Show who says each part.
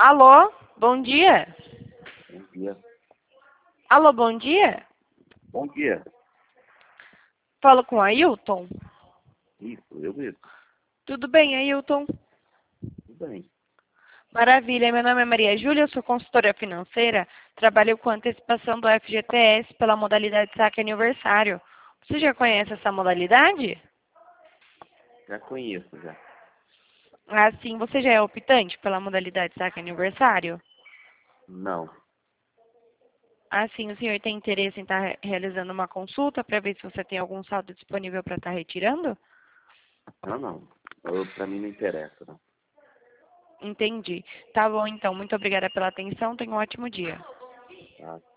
Speaker 1: Alô, bom dia.
Speaker 2: Bom dia.
Speaker 1: Alô, bom dia.
Speaker 2: Bom dia.
Speaker 1: Falo com Ailton.
Speaker 2: Isso, eu mesmo.
Speaker 1: Tudo bem, Ailton?
Speaker 2: Tudo bem.
Speaker 1: Maravilha, meu nome é Maria Júlia, eu sou consultora financeira, trabalho com antecipação do FGTS pela modalidade saque aniversário. Você já conhece essa modalidade?
Speaker 2: Já conheço, já.
Speaker 1: Assim, você já é optante pela modalidade saque aniversário?
Speaker 2: Não.
Speaker 1: Assim, o senhor tem interesse em estar realizando uma consulta para ver se você tem algum saldo disponível para estar retirando?
Speaker 2: Não. Pra mim não interessa, não.
Speaker 1: Entendi. Tá bom, então. Muito obrigada pela atenção. Tenha um ótimo dia.
Speaker 2: Tá?